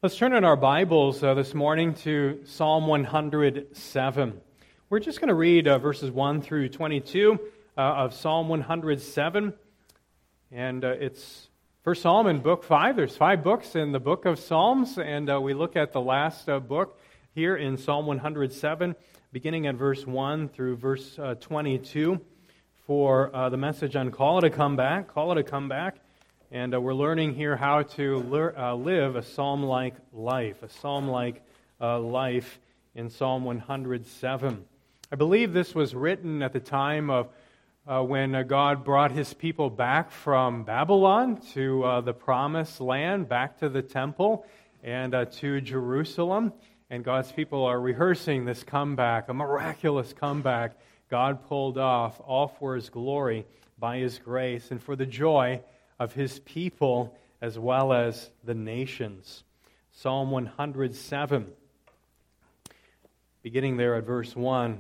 Let's turn in our Bibles this morning to Psalm 107. We're just going to read verses 1 through 22 of Psalm 107. And it's First Psalm in Book 5. There's 5 books in the book of Psalms, and we look at the last book here in Psalm 107, beginning at verse 1 through verse 22 for the message on Call It a Comeback. Call It a Comeback. And we're learning here how to live a psalm-like life, in Psalm 107. I believe this was written at the time of when God brought His people back from Babylon to the Promised Land, back to the temple and to Jerusalem. And God's people are rehearsing this comeback, a miraculous comeback God pulled off, all for His glory by His grace and for the joy of His people as well as the nations. Psalm 107, beginning there at verse 1.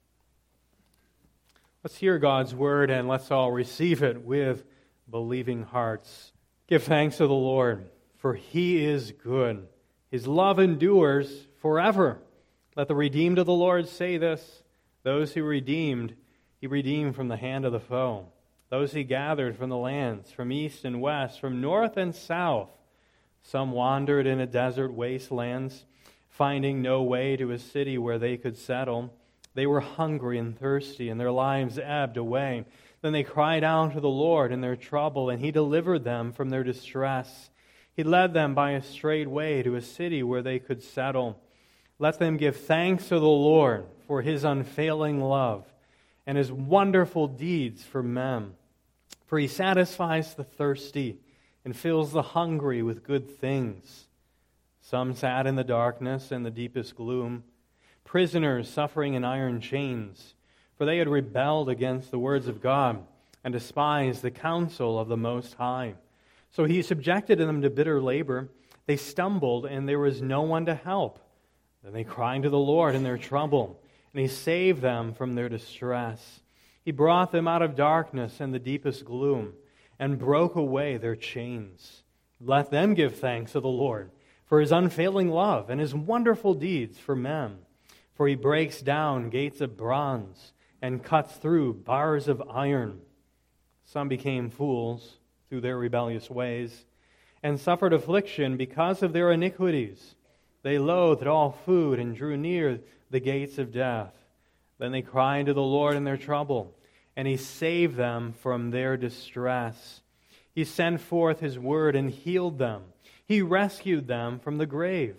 Let's hear God's word and let's all receive it with believing hearts. Give thanks to the Lord, for He is good. His love endures forever. Let the redeemed of the Lord say this: those who redeemed, He redeemed from the hand of the foe. Those He gathered from the lands, from east and west, from north and south. Some wandered in a desert wastelands, finding no way to a city where they could settle. They were hungry and thirsty, and their lives ebbed away. Then they cried out to the Lord in their trouble, and He delivered them from their distress. He led them by a straight way to a city where they could settle. Let them give thanks to the Lord for His unfailing love and His wonderful deeds for men. For He satisfies the thirsty and fills the hungry with good things. Some sat in the darkness and the deepest gloom, prisoners suffering in iron chains, for they had rebelled against the words of God and despised the counsel of the Most High. So He subjected them to bitter labor. They stumbled, and there was no one to help. Then they cried to the Lord in their trouble, and He saved them from their distress. He brought them out of darkness and the deepest gloom, and broke away their chains. Let them give thanks to the Lord for His unfailing love and His wonderful deeds for men. For He breaks down gates of bronze and cuts through bars of iron. Some became fools through their rebellious ways, and suffered affliction because of their iniquities. They loathed all food and drew near the gates of death. Then they cried to the Lord in their trouble, and He saved them from their distress. He sent forth His word and healed them. He rescued them from the grave.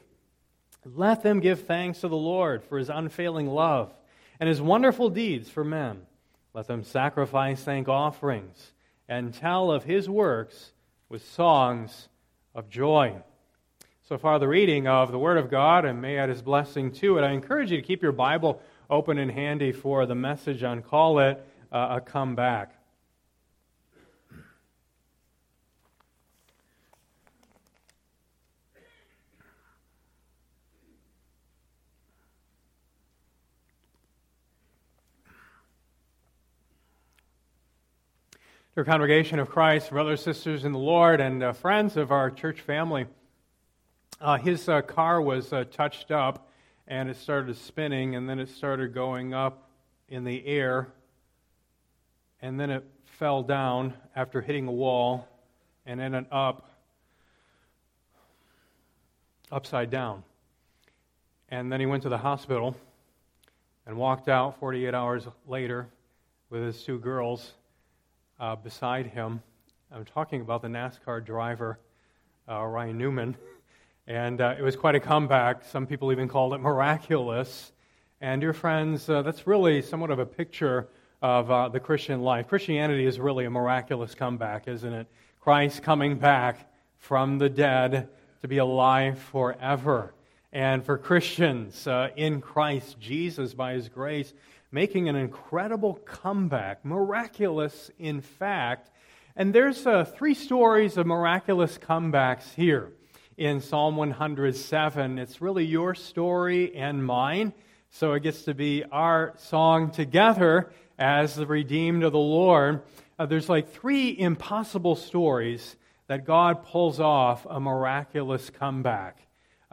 Let them give thanks to the Lord for His unfailing love and His wonderful deeds for men. Let them sacrifice thank offerings and tell of His works with songs of joy. So far, the reading of the Word of God, and may add His blessing to it. I encourage you to keep your Bible open and handy for the message on Call It a Comeback. Dear congregation of Christ, brothers, sisters in the Lord, and friends of our church family, his car was touched up, and it started spinning, and then it started going up in the air, and then it fell down after hitting a wall, and ended up upside down. And then he went to the hospital and walked out 48 hours later with his 2 girls beside him. I'm talking about the NASCAR driver, Ryan Newman. And it was quite a comeback. Some people even called it miraculous. And dear friends, that's really somewhat of a picture of the Christian life. Christianity is really a miraculous comeback, isn't it? Christ coming back from the dead to be alive forever. And for Christians in Christ Jesus, by His grace, making an incredible comeback, miraculous in fact. And there's 3 stories of miraculous comebacks here in Psalm 107. It's really your story and mine, so it gets to be our song together as the redeemed of the Lord. There's like 3 impossible stories that God pulls off a miraculous comeback.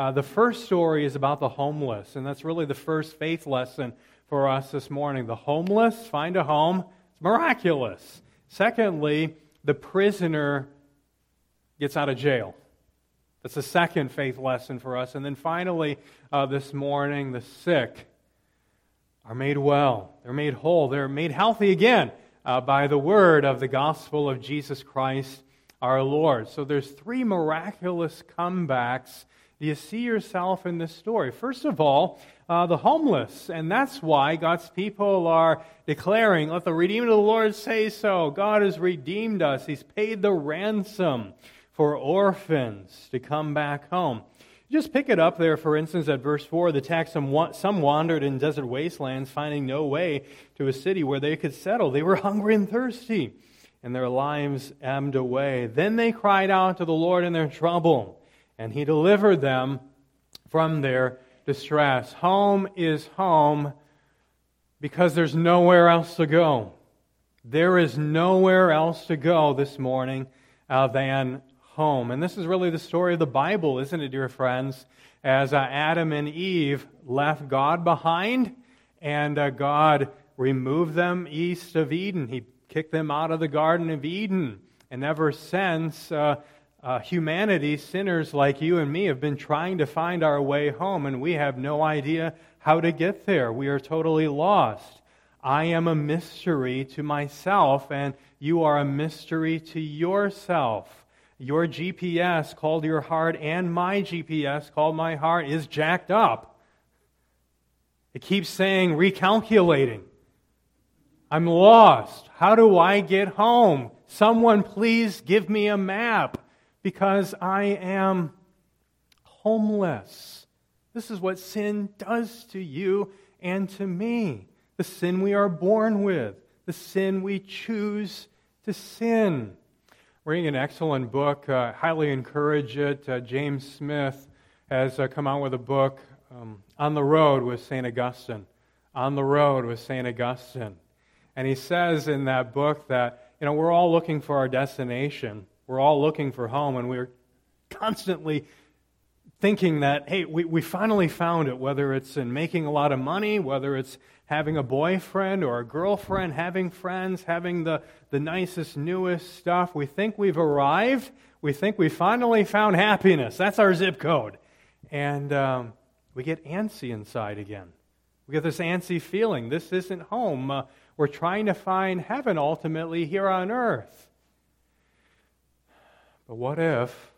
The first story is about the homeless, and that's really the first faith lesson for us this morning. The homeless find a home. It's miraculous. Secondly, the prisoner gets out of jail. That's the second faith lesson for us. And then finally, this morning, the sick are made well. They're made whole. They're made healthy again by the word of the gospel of Jesus Christ our Lord. So there's three miraculous comebacks. Do you see yourself in this story? First of all, the homeless. And that's why God's people are declaring, let the redeemed of the Lord say so. God has redeemed us. He's paid the ransom for orphans to come back home. Just pick it up there, for instance, at verse 4, the text, some wandered in desert wastelands, finding no way to a city where they could settle. They were hungry and thirsty, and their lives ebbed away. Then they cried out to the Lord in their trouble, and He delivered them from their distress. Home is home because there's nowhere else to go. There is nowhere else to go this morning than home. And this is really the story of the Bible, isn't it, dear friends? As Adam and Eve left God behind, and God removed them east of Eden. He kicked them out of the Garden of Eden. And ever since, humanity, sinners like you and me, have been trying to find our way home, and we have no idea how to get there. We are totally lost. I am a mystery to myself, and you are a mystery to yourself. Your GPS called your heart, and my GPS called my heart, is jacked up. It keeps saying, recalculating. I'm lost. How do I get home? Someone please give me a map, because I am homeless. This is what sin does to you and to me. The sin we are born with. The sin we choose to sin. Reading an excellent book, highly encourage it. James Smith has come out with a book, On the Road with St. Augustine. On the Road with St. Augustine. And he says in that book that, we're all looking for our destination. We're all looking for home, and we're constantly thinking that, hey, we finally found it, whether it's in making a lot of money, whether it's having a boyfriend or a girlfriend, having friends, having the nicest, newest stuff. We think we've arrived. We think we finally found happiness. That's our zip code. And we get antsy inside again. We get this antsy feeling. This isn't home. We're trying to find heaven ultimately here on earth. But what if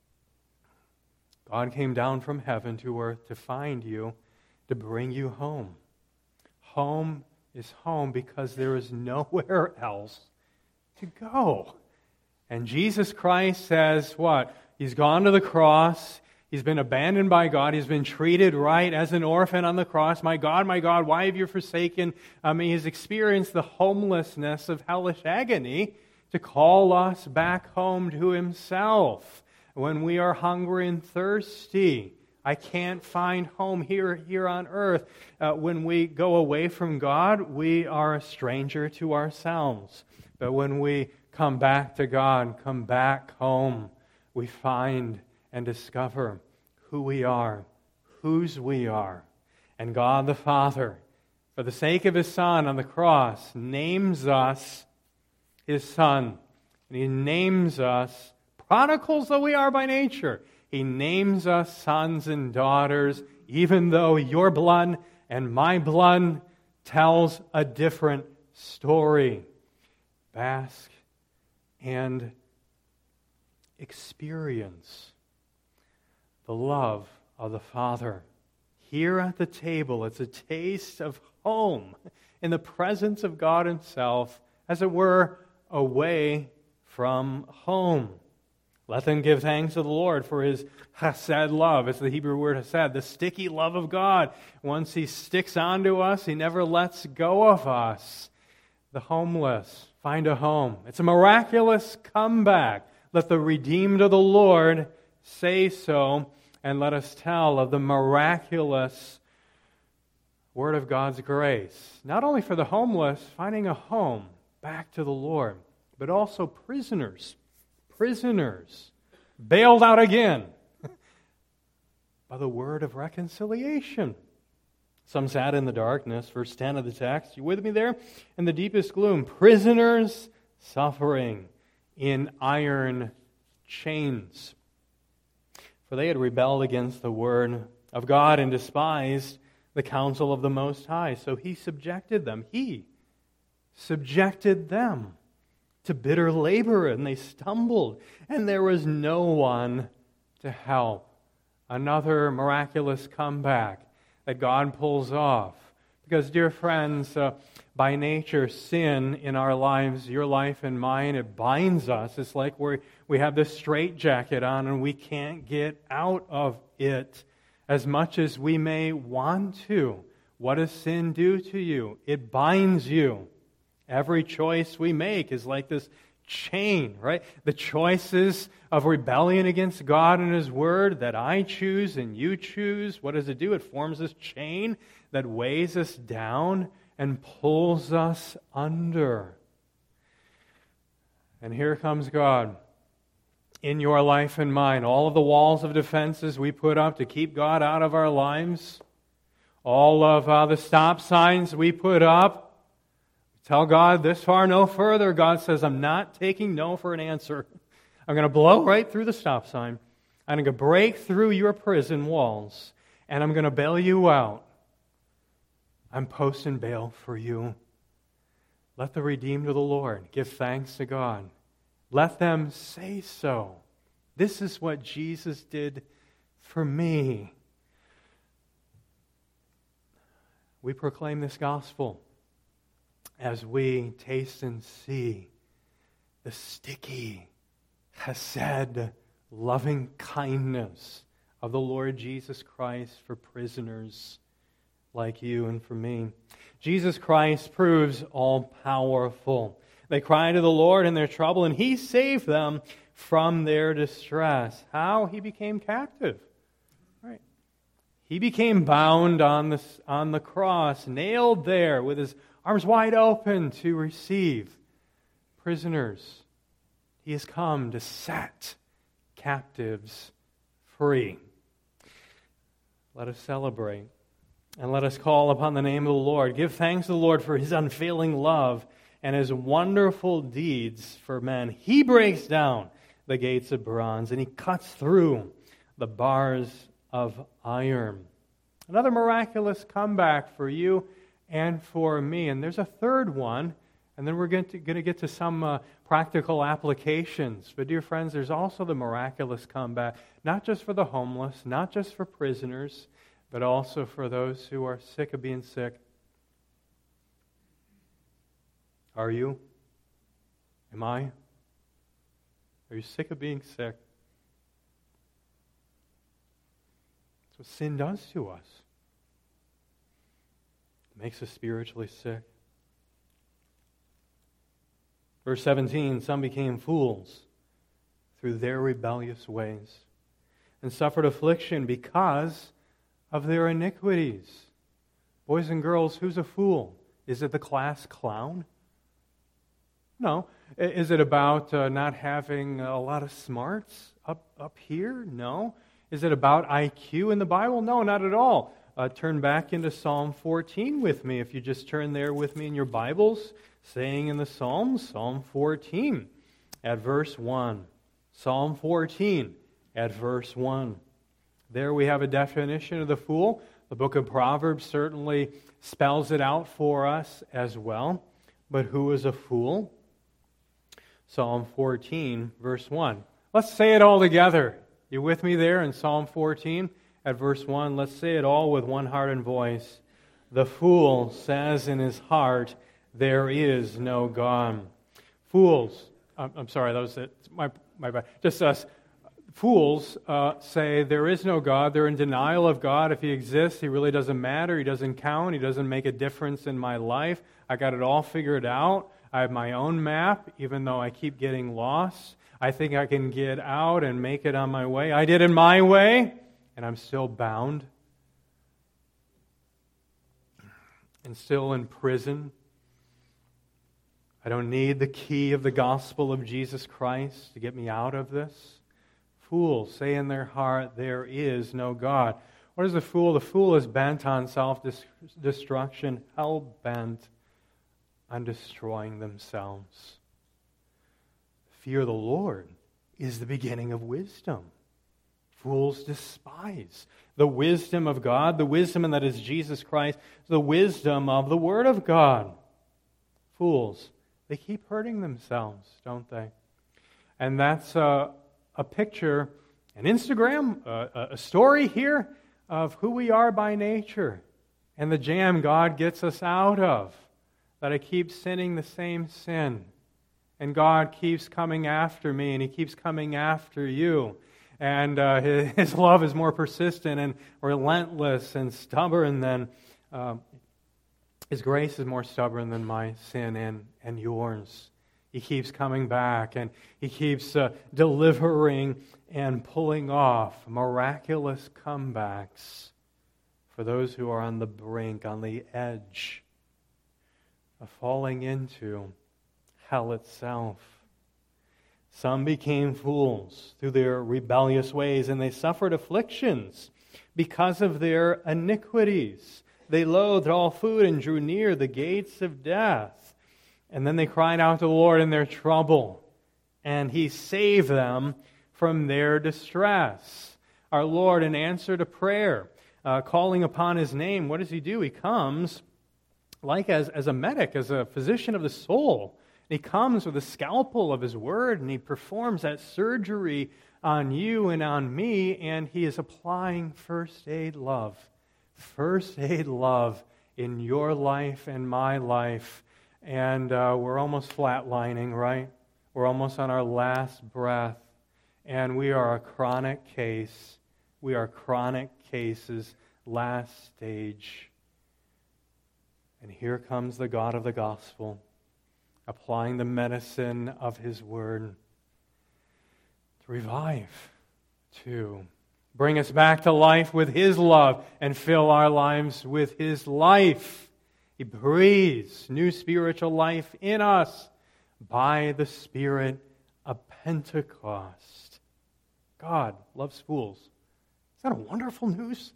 God came down from heaven to earth to find you, to bring you home? Home is home because there is nowhere else to go. And Jesus Christ says what? He's gone to the cross. He's been abandoned by God. He's been treated right as an orphan on the cross. My God, why have you forsaken me? He's experienced the homelessness of hellish agony to call us back home to Himself. When we are hungry and thirsty, I can't find home here on earth. When we go away from God, we are a stranger to ourselves. But when we come back to God, come back home, we find and discover who we are, whose we are. And God the Father, for the sake of His Son on the cross, names us His Son. And He names us prodigals though we are by nature. He names us sons and daughters, even though your blood and my blood tells a different story. Bask and experience the love of the Father. Here at the table, it's a taste of home in the presence of God Himself, as it were, away from home. Let them give thanks to the Lord for His chesed love. It's the Hebrew word chesed, the sticky love of God. Once He sticks onto us, He never lets go of us. The homeless find a home. It's a miraculous comeback. Let the redeemed of the Lord say so, and let us tell of the miraculous word of God's grace. Not only for the homeless finding a home back to the Lord, but also prisoners bailed out again. by the word of reconciliation. Some sat in the darkness, verse 10 of the text. You with me there? In the deepest gloom, prisoners suffering in iron chains. For they had rebelled against the word of God and despised the counsel of the Most High. So he subjected them. He subjected them to bitter labor, and they stumbled, and there was no one to help. Another miraculous comeback that God pulls off. Because, dear friends, by nature, sin in our lives, your life and mine, it binds us. It's like we have this straitjacket on and we can't get out of it as much as we may want to. What does sin do to you? It binds you. Every choice we make is like this chain, right? The choices of rebellion against God and His Word that I choose and you choose, what does it do? It forms this chain that weighs us down and pulls us under. And here comes God in your life and mine. All of the walls of defenses we put up to keep God out of our lives, all of the stop signs we put up, tell God this far, no further. God says, I'm not taking no for an answer. I'm going to blow right through the stop sign. I'm going to break through your prison walls, and I'm going to bail you out. I'm posting bail for you. Let the redeemed of the Lord give thanks to God. Let them say so. This is what Jesus did for me. We proclaim this gospel as we taste and see the sticky, chesed, loving kindness of the Lord Jesus Christ for prisoners like you and for me. Jesus Christ proves all-powerful. They cried to the Lord in their trouble, and He saved them from their distress. How? He became captive. Right. He became bound on the cross, nailed there with His arms wide open to receive prisoners. He has come to set captives free. Let us celebrate and let us call upon the name of the Lord. Give thanks to the Lord for His unfailing love and His wonderful deeds for men. He breaks down the gates of bronze and He cuts through the bars of iron. Another miraculous comeback for you and for me. And there's a third one, and then we're going to get to some practical applications. But dear friends, there's also the miraculous comeback, not just for the homeless, not just for prisoners, but also for those who are sick of being sick. Are you? Am I? Are you sick of being sick? That's what sin does to us. It makes us spiritually sick. Verse 17, some became fools through their rebellious ways and suffered affliction because of their iniquities. Boys and girls, who's a fool? Is it the class clown? No. Is it about not having a lot of smarts up here? No. Is it about IQ in the Bible? No, not at all. Turn back into Psalm 14 with me. If you just turn there with me in your Bibles, saying in the Psalms, Psalm 14 at verse 1. Psalm 14 at verse 1. There we have a definition of the fool. The book of Proverbs certainly spells it out for us as well. But who is a fool? Psalm 14, verse 1. Let's say it all together. You with me there in Psalm 14 at verse 1? Let's say it all with one heart and voice. The fool says in his heart, there is no God. Fools, I'm sorry, that was it. My bad. Just us. Fools say there is no God. They're in denial of God. If He exists, He really doesn't matter. He doesn't count. He doesn't make a difference in my life. I got it all figured out. I have my own map, even though I keep getting lost. I think I can get out and make it on my way. I did it my way, and I'm still bound and still in prison. I don't need the key of the gospel of Jesus Christ to get me out of this. Fools say in their heart, there is no God. What is the fool? The fool is bent on self-destruction, hell-bent on destroying themselves. Fear of the Lord is the beginning of wisdom. Fools despise the wisdom of God, the wisdom that is Jesus Christ, the wisdom of the Word of God. Fools, they keep hurting themselves, don't they? And that's a picture, an Instagram, a story here of who we are by nature and the jam God gets us out of. That I keep sinning the same sin. And God keeps coming after me, and He keeps coming after you. And His love is more persistent and relentless and stubborn than... His grace is more stubborn than my sin and yours. He keeps coming back, and He keeps delivering and pulling off miraculous comebacks for those who are on the brink, on the edge of falling into hell itself. Some became fools through their rebellious ways, and they suffered afflictions because of their iniquities. They loathed all food and drew near the gates of death. And then they cried out to the Lord in their trouble, and He saved them from their distress. Our Lord, in answer to prayer, calling upon His name, what does He do? He comes like as a medic, as a physician of the soul. He comes with a scalpel of His word, and He performs that surgery on you and on me, and He is applying first aid love. First aid love in your life and my life. And we're almost flatlining, right? We're almost on our last breath. And we are a chronic case. We are chronic cases, last stage. And here comes the God of the gospel, applying the medicine of His word to revive, to bring us back to life with His love and fill our lives with His life. He breathes new spiritual life in us by the Spirit of Pentecost. God loves fools. Is that a wonderful news?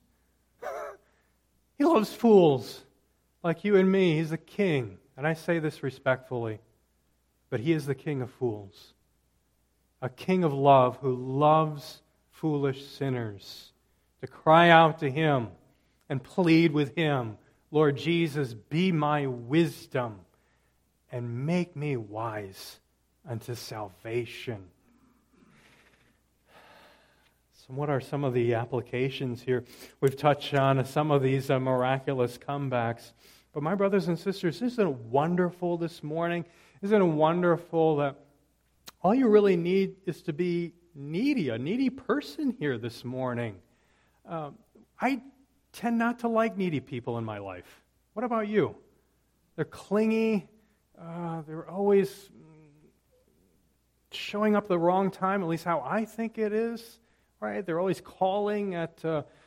He loves fools like you and me. He's the King. And I say this respectfully, but He is the King of fools. A King of love who loves foolish sinners, to cry out to Him and plead with Him, Lord Jesus, be my wisdom and make me wise unto salvation. So what are some of the applications here? We've touched on some of these miraculous comebacks. But my brothers and sisters, isn't it wonderful this morning? Isn't it wonderful that all you really need is to be needy, a needy person here this morning? I tend not to like needy people in my life. What about you? They're clingy. They're always showing up at the wrong time, at least how I think it is. Right? They're always calling at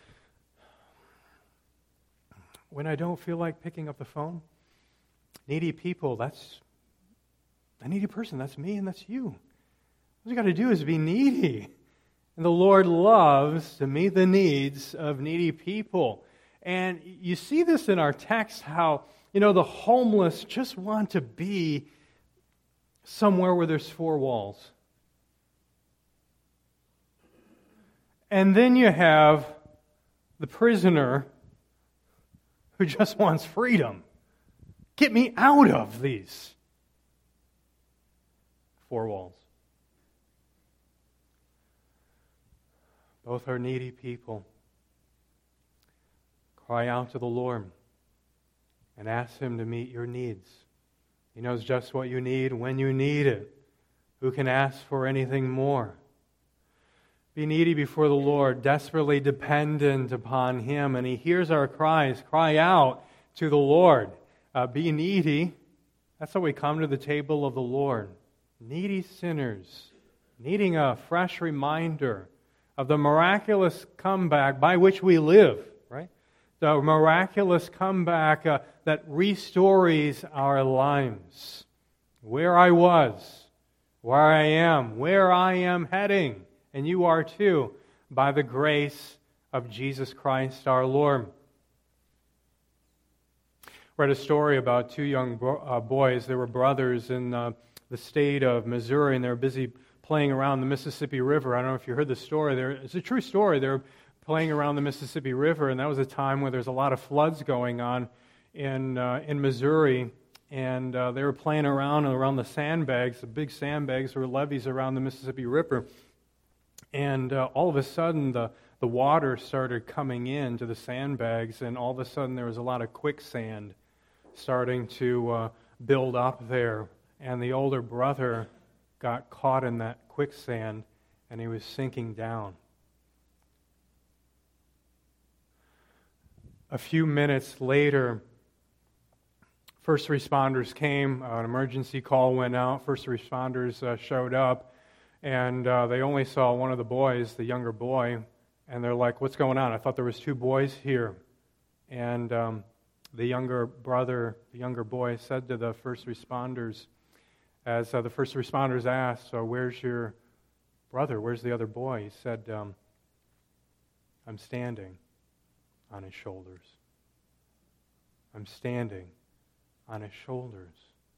when I don't feel like picking up the phone. Needy people, that's a needy person. That's me and that's you. What you got to do is be needy. And the Lord loves to meet the needs of needy people. And you see this in our text, how, the homeless just want to be somewhere where there's four walls. And then you have the prisoner who just wants freedom. Get me out of these four walls. Both are needy people. Cry out to the Lord and ask Him to meet your needs. He knows just what you need when you need it. Who can ask for anything more? Be needy before the Lord, desperately dependent upon Him, and He hears our cries. Cry out to the Lord. Be needy. That's how we come to the table of the Lord. Needy sinners, needing a fresh reminder of the miraculous comeback by which we live, right? The miraculous comeback that restores our lives. Where I was, where I am, where I am heading, And you are too, by the grace of Jesus Christ our Lord. Read a story about two young boys. They were brothers in the state of Missouri, and they were busy playing around the Mississippi River. I don't know if you heard the story. It's a true story. They were playing around the Mississippi River, and that was a time where there's a lot of floods going on in Missouri. And they were playing around the sandbags, the big sandbags or levees around the Mississippi River. And all of a sudden, the water started coming into the sandbags, and all of a sudden there was a lot of quicksand starting to build up there. And the older brother got caught in that quicksand, and he was sinking down. A few minutes later, first responders came. An emergency call went out. First responders showed up, and they only saw one of the boys, the younger boy, and they're like, "What's going on? I thought there was two boys here." And the younger boy said to the first responders, as the first responders asked, "So where's your brother? Where's the other boy?" He said, "I'm standing on his shoulders. I'm standing on his shoulders."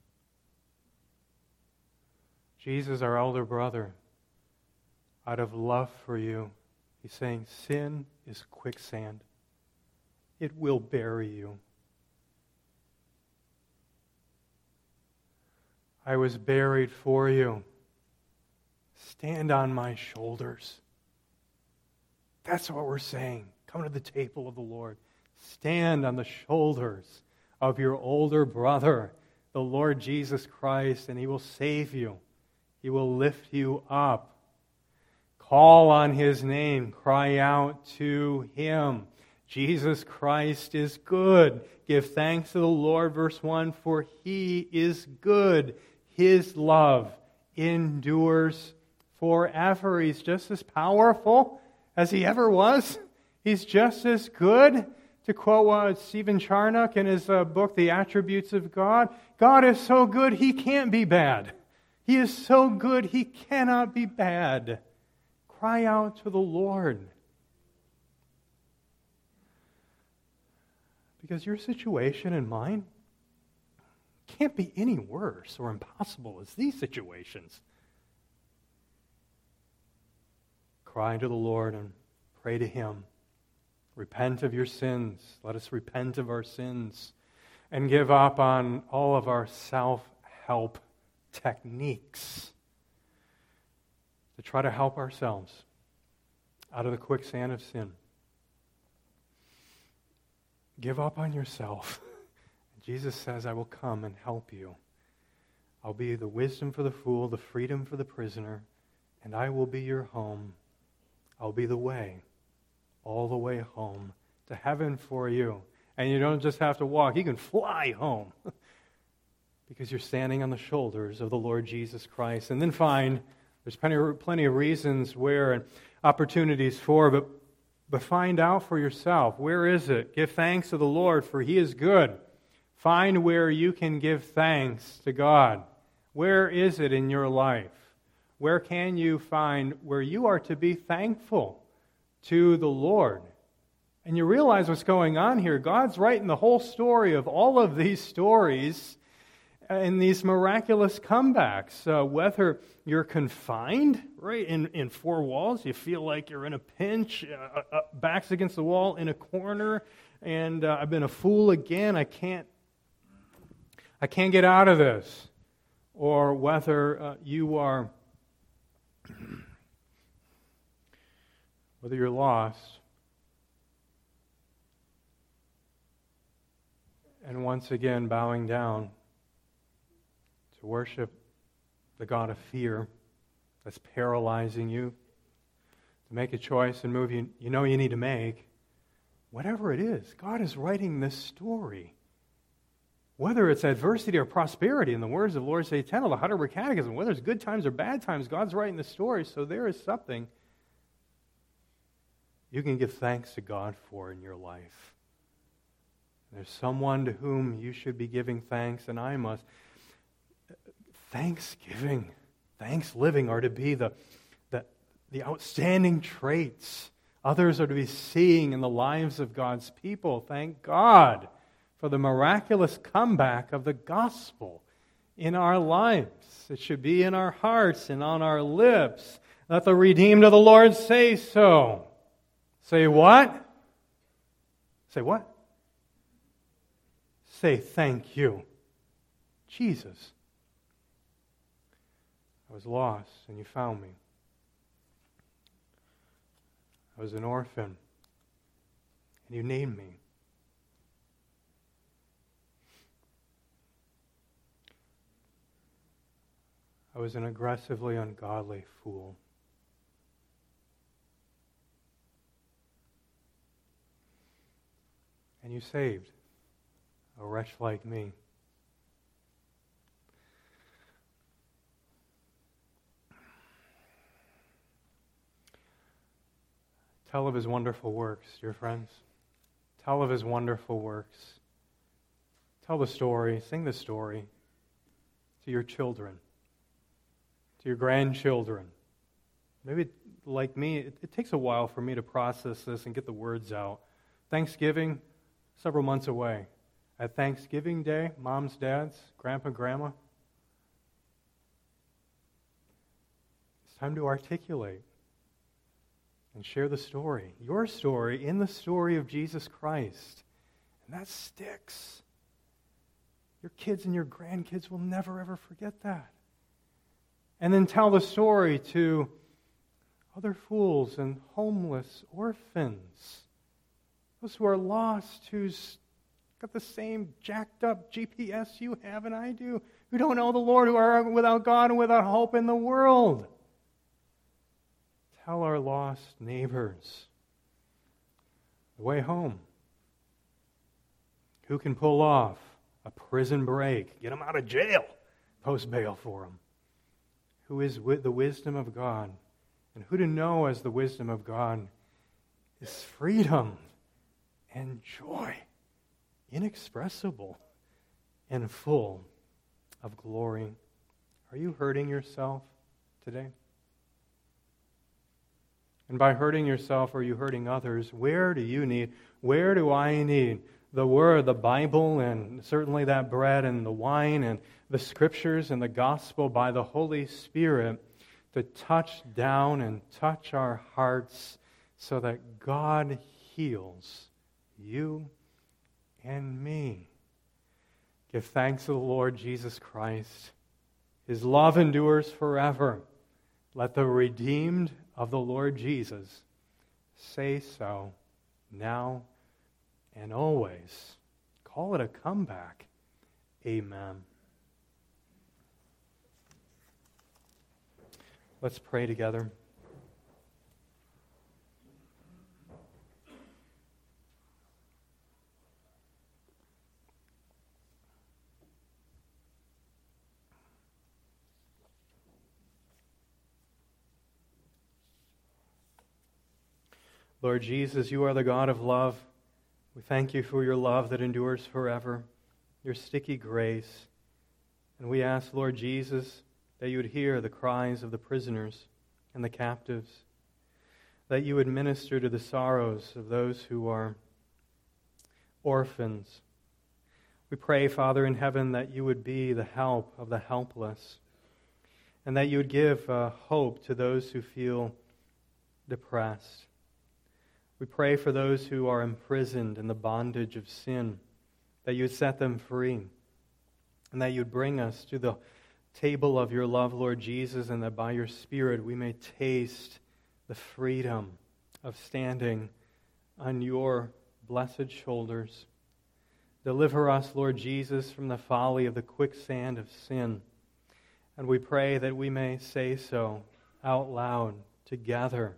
Jesus, our elder brother, out of love for you, he's saying, sin is quicksand. It will bury you. I was buried for you. Stand on my shoulders. That's what we're saying. Come to the table of the Lord. Stand on the shoulders of your older brother, the Lord Jesus Christ, and he will save you. He will lift you up. Call on his name. Cry out to him. Jesus Christ is good. Give thanks to the Lord, verse 1, for he is good. His love endures forever. He's just as powerful as he ever was. He's just as good. To quote Stephen Charnock in his book, The Attributes of God, God is so good, he can't be bad. He is so good, he cannot be bad. Cry out to the Lord. Because your situation and mine can't be any worse or impossible as these situations. Cry to the Lord and pray to him. Repent of your sins. Let us repent of our sins and give up on all of our self-help techniques to try to help ourselves out of the quicksand of sin. Give up on yourself. Jesus says, I will come and help you. I'll be the wisdom for the fool, the freedom for the prisoner, and I will be your home. I'll be the way, all the way home to heaven for you. And you don't just have to walk, you can fly home because you're standing on the shoulders of the Lord Jesus Christ. And then find, there's plenty of reasons where and opportunities for, but find out for yourself, where is it? Give thanks to the Lord, for he is good. Find where you can give thanks to God. Where is it in your life? Where can you find where you are to be thankful to the Lord? And you realize what's going on here. God's writing the whole story of all of these stories in these miraculous comebacks. Whether you're confined, right, in four walls, you feel like you're in a pinch, backs against the wall in a corner, and I've been a fool again, I can't get out of this. Or whether you're lost, and once again bowing down to worship the God of fear that's paralyzing you, to make a choice and move you know you need to make. Whatever it is, God is writing this story. Whether it's adversity or prosperity, in the words of Lord's Day 10 of the Heidelberg Catechism, whether it's good times or bad times, God's writing the story, so there is something you can give thanks to God for in your life. There's someone to whom you should be giving thanks, and I must. Thanksgiving, thanks living are to be the the outstanding traits others are to be seeing in the lives of God's people. Thank God for the miraculous comeback of the gospel in our lives. It should be in our hearts and on our lips. Let the redeemed of the Lord say so. Say what? Say what? Say thank you, Jesus. I was lost and you found me. I was an orphan and you named me. I was an aggressively ungodly fool. And you saved a wretch like me. Tell of His wonderful works, dear friends. Tell of His wonderful works. Tell the story, sing the story to your children, to your grandchildren. Maybe like me, it takes a while for me to process this and get the words out. Thanksgiving, several months away. At Thanksgiving Day, moms, dads, grandpa, grandma, it's time to articulate and share the story, your story, in the story of Jesus Christ. And that sticks. Your kids and your grandkids will never, ever forget that. And then tell the story to other fools and homeless orphans, those who are lost, who's got the same jacked up GPS you have and I do, who don't know the Lord, who are without God and without hope in the world. Tell our lost neighbors the way home. Who can pull off a prison break, get them out of jail, post bail for them? Who is with the wisdom of God, and who to know as the wisdom of God is freedom and joy, inexpressible and full of glory. Are you hurting yourself today? And by hurting yourself, are you hurting others? Where do I need the Word, the Bible, and certainly that bread and the wine and the Scriptures and the Gospel by the Holy Spirit to touch down and touch our hearts so that God heals you and me? Give thanks to the Lord Jesus Christ. His love endures forever. Let the redeemed of the Lord Jesus say so now and always. Call it a comeback. Amen. Let's pray together. Lord Jesus, you are the God of love. We thank you for your love that endures forever, your sticky grace. And we ask, Lord Jesus, that you would hear the cries of the prisoners and the captives, that you would minister to the sorrows of those who are orphans. We pray, Father in heaven, that you would be the help of the helpless, and that you would give hope to those who feel depressed. We pray for those who are imprisoned in the bondage of sin, that you would set them free, and that you would bring us to the table of your love, Lord Jesus, and that by your Spirit we may taste the freedom of standing on your blessed shoulders. Deliver us, Lord Jesus, from the folly of the quicksand of sin, and we pray that we may say so out loud together,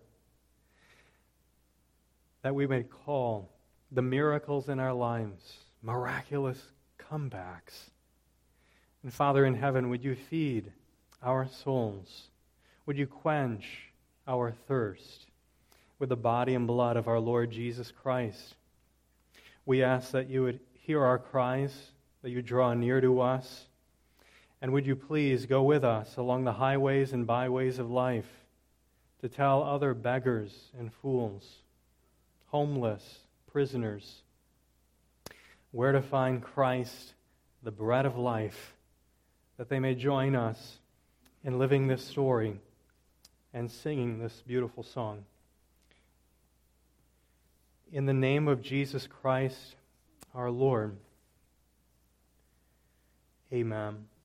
that we may call the miracles in our lives miraculous comebacks. And Father in heaven, would you feed our souls? Would you quench our thirst with the body and blood of our Lord Jesus Christ? We ask that you would hear our cries, that you draw near to us, and would you please go with us along the highways and byways of life, to tell other beggars and fools, homeless, prisoners, where to find Christ, the bread of life, that they may join us in living this story and singing this beautiful song. In the name of Jesus Christ, our Lord, amen.